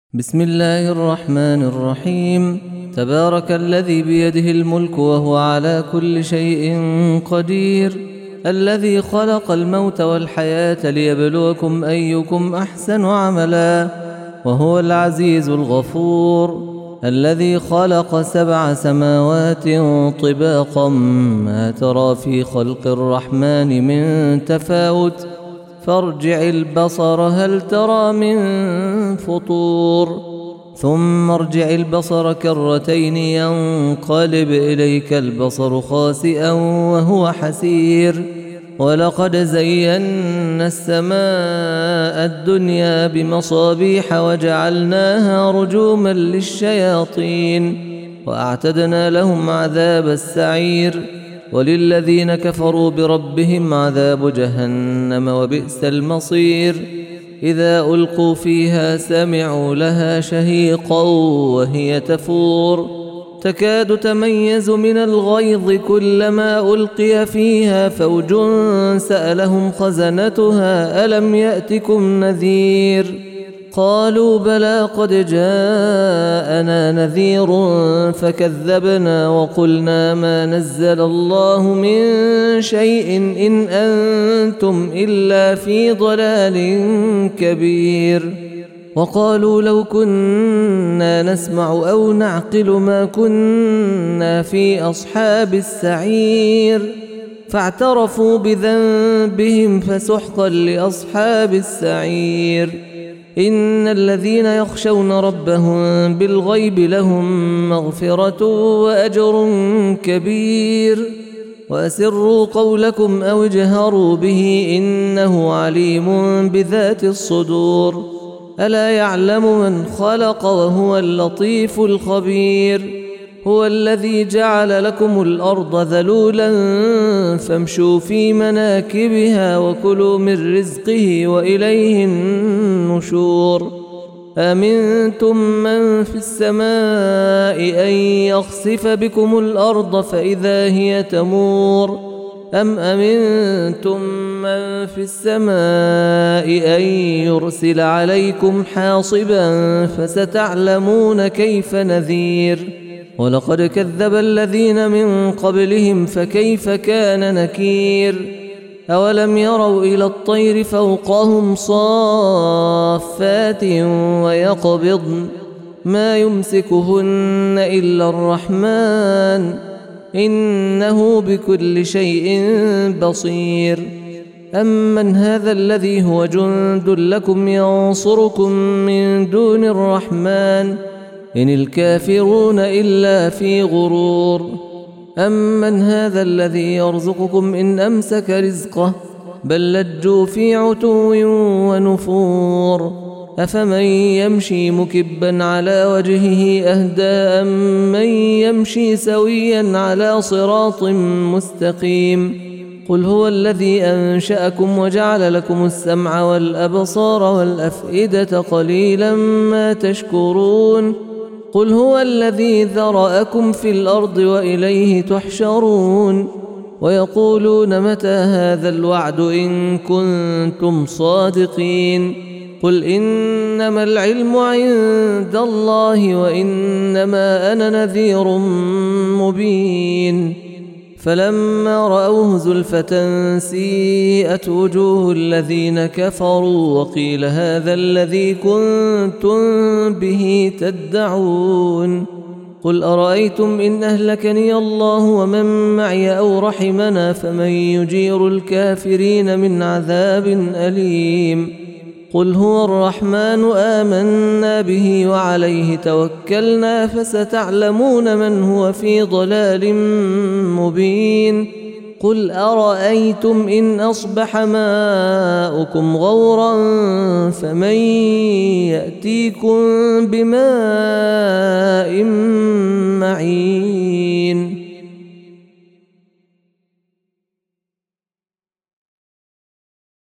بسم الله الرحمن الرحيم. تبارك الذي بيده الملك وهو على كل شيء قدير، الذي خلق الموت والحياة ليبلوكم أيكم أحسن عملا، وهو العزيز الغفور، الذي خلق 7 سماوات طباقا ما ترى في خلق الرحمن من تفاوت، فارجع البصر هل ترى من فطور، ثم ارجع البصر كرتين ينقلب إليك البصر خاسئا وهو حسير، ولقد زينا السماء الدنيا بمصابيح وجعلناها رجوما للشياطين، وأعتدنا لهم عذاب السعير، وللذين كفروا بربهم عذاب جهنم وبئس المصير. إذا ألقوا فيها سمعوا لها شهيقا وهي تفور، تكاد تميز من الغيظ كلما ألقي فيها فوج سألهم خزنتها ألم يأتكم نذير، قالوا بلى قد جاءنا نذير فكذبنا وقلنا ما نزل الله من شيء إن أنتم إلا في ضلال كبير، وقالوا لو كنا نسمع أو نعقل ما كنا في أصحاب السعير، فاعترفوا بذنبهم فسحقا لأصحاب السعير. إن الذين يخشون ربهم بالغيب لهم مغفرة وأجر كبير، وأسروا قولكم أو اجهروا به إنه عليم بذات الصدور، ألا يعلم من خلق وهو اللطيف الخبير. هو الذي جعل لكم الأرض ذلولا فامشوا في مناكبها وكلوا من رزقه وإليه النشور. أمنتم من في السماء أن يخسف بكم الأرض فإذا هي تمور، أم أمنتم من في السماء أن يرسل عليكم حاصبا فستعلمون كيف نذير. ولقد كذب الذين من قبلهم فكيف كان نكير. أولم يروا إلى الطير فوقهم صافات ويقبضن ما يمسكهن إلا الرحمن إنه بكل شيء بصير. أمن هذا الذي هو جند لكم ينصركم من دون الرحمن إن الكافرون إلا في غرور. أمن هذا الذي يرزقكم إن أمسك رزقه بل لجوا في عتو ونفور. أفمن يمشي مكبا على وجهه أهدى أمن يمشي سويا على صراط مستقيم. قل هو الذي أنشأكم وجعل لكم السمع والأبصار والأفئدة قليلا ما تشكرون. قل هو الذي ذرأكم في الأرض وإليه تحشرون. ويقولون متى هذا الوعد إن كنتم صادقين. قل إنما العلم عند الله وإنما أنا نذير مبين. فلما رأوه زلفة سيئت وجوه الذين كفروا وقيل هذا الذي كنتم به تدعون. قل أرأيتم إن أهلكني الله ومن معي أو رحمنا فمن يجير الكافرين من عذاب أليم. قل هو الرحمن آمنا به وعليه توكلنا فستعلمون من هو في ضلال مبين. قل أرأيتم إن أصبح ماؤكم غورا فمن يأتيكم بماء معين.